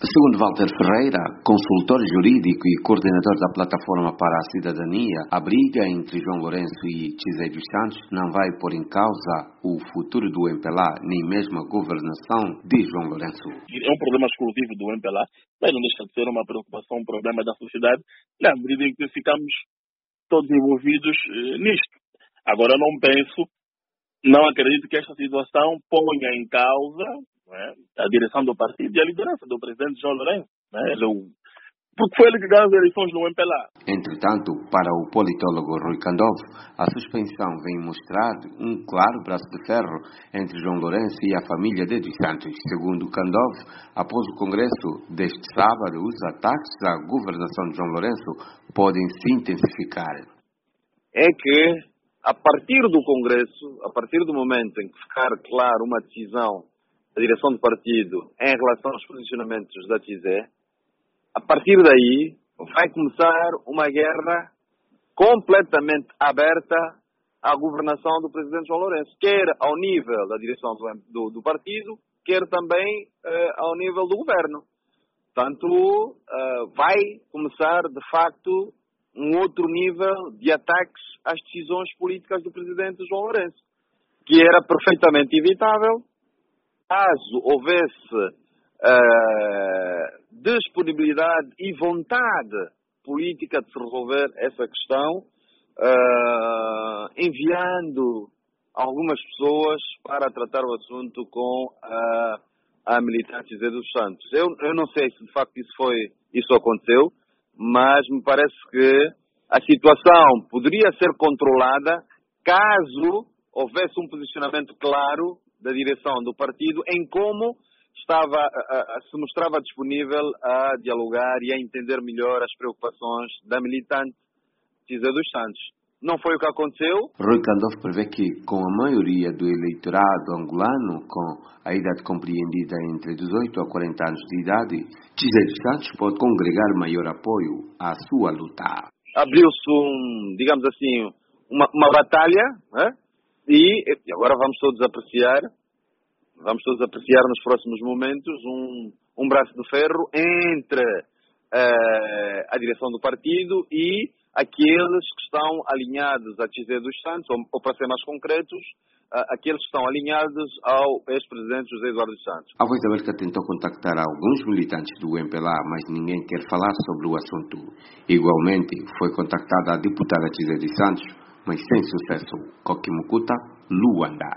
Segundo Walter Ferreira, consultor jurídico e coordenador da Plataforma para a Cidadania, a briga entre João Lourenço e José dos Santos não vai pôr em causa o futuro do MPLA, nem mesmo a governação de João Lourenço. É um problema exclusivo do MPLA, mas não deixa de ser uma preocupação, um problema da sociedade, na medida em que ficamos todos envolvidos nisto. Agora, não acredito que esta situação ponha em causa, não é, a direção do partido e a liderança do presidente João Lourenço, não é? Porque foi ele que ganhou as eleições no MPLA. Entretanto, para o politólogo Rui Candovo, a suspensão vem mostrar um claro braço de ferro entre João Lourenço e a família de Dos Santos. Segundo Candovo, após o Congresso deste sábado, os ataques à governação de João Lourenço podem se intensificar. É que, a partir do Congresso, a partir do momento em que ficar claro uma decisão da direção do partido em relação aos posicionamentos da TISE, a partir daí vai começar uma guerra completamente aberta à governação do presidente João Lourenço, quer ao nível da direção do partido, quer também ao nível do governo. Portanto, vai começar, de facto, um outro nível de ataques às decisões políticas do presidente João Lourenço, que era perfeitamente evitável caso houvesse disponibilidade e vontade política de se resolver essa questão, enviando algumas pessoas para tratar o assunto com a militância de dos Santos. Eu não sei se de facto isso aconteceu, mas me parece que a situação poderia ser controlada caso houvesse um posicionamento claro da direção do partido em como se mostrava disponível a dialogar e a entender melhor as preocupações da militante José dos Santos. Não foi o que aconteceu. Rui Candovo prevê que, com a maioria do eleitorado angolano com a idade compreendida entre 18 a 40 anos de idade, José dos Santos pode congregar maior apoio à sua luta. Abriu-se, digamos assim, uma batalha, né? E agora vamos todos apreciar nos próximos momentos um braço de ferro entre a direção do partido e aqueles que estão alinhados a José dos Santos, ou para ser mais concretos, aqueles que estão alinhados ao ex-presidente José Eduardo dos Santos. A Voz da América tentou contactar alguns militantes do MPLA, mas ninguém quer falar sobre o assunto. Igualmente, foi contactada a deputada José dos Santos, mas sem sucesso. Coquimucuta, Luanda.